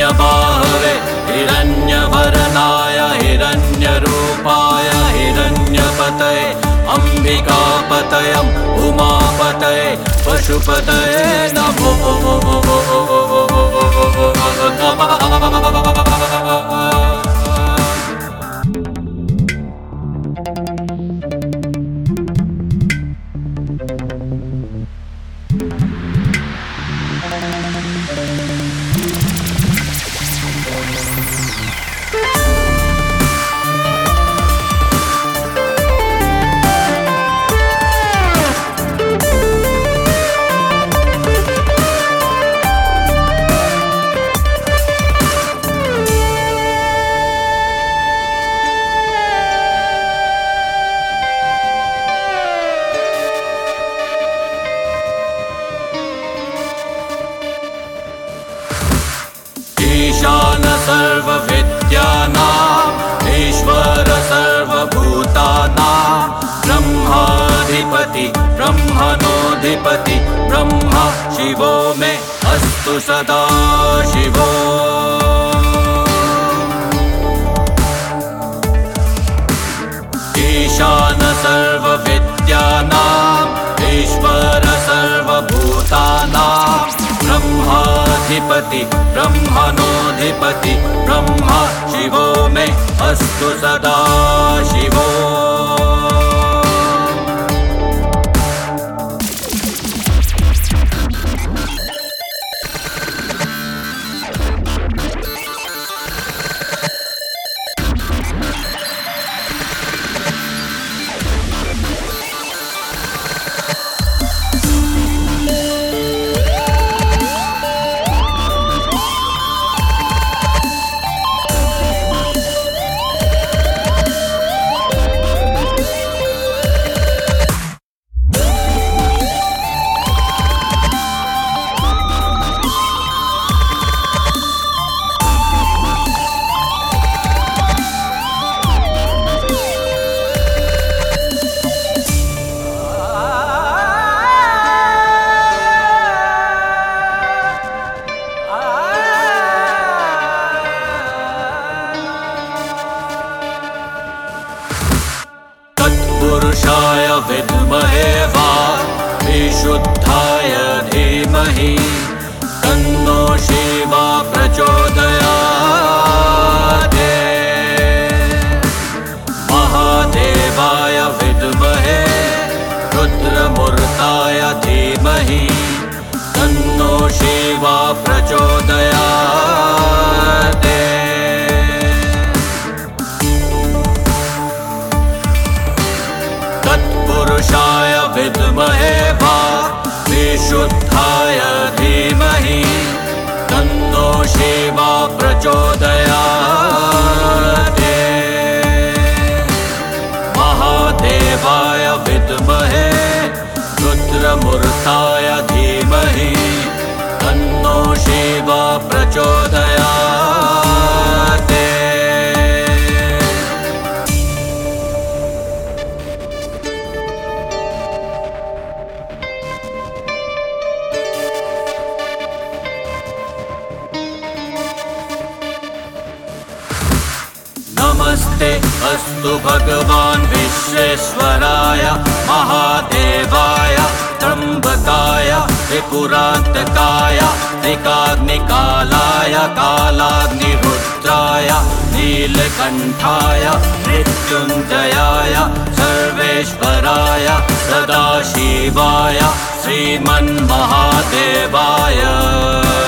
हिरण्यबाहवे हिरण्यवर्णाय हिरण्यरूपाय हिरण्यपतये अम्बिकापतयं उमापतये पशुपतये नमो नमः। ईशान सर्वविद्यानां ईश्वर सर्वभूतानां ब्रह्माधिपति ब्रह्मणोऽधिपति ब्रह्मा शिवो मे अस्तु सदा शिवो। ईशान सर्वविद्यानां ईश्वर सर्वभूतानां ब्रह्माधिपति ब्रह्मणोऽधिपति ब्रह्मा शिवो मे अस्तु सदा शिवो। तत्पुरुषाय विद्महे वा विशुद्धाय धीमहि तन्नो शिवा प्रचोदयात्। महादेवाय विद्महे रुद्रमूर्ताय धीमहि तन्नो शिवा प्रचोदयात्। तत्पुरुषाय विद्महे वा विशुद्धाय धीमहि तन्नो शिवा प्रचोदयात्। महादेवाय विद्महे रुद्रमूर्ताय धीमहि तन्नो शिवा प्रचोदयात्। नमस्ते अस्तु भगवान् विश्वेश्वराय महादेवाय त्र्यम्बकाय त्रिपुरान्तकाय त्रिकाग्निकालाय कालाग्निरुद्राय नीलकण्ठाय मृत्युञ्जयाय सर्वेश्वराय सदाशिवाय श्रीमन्महादेवाय।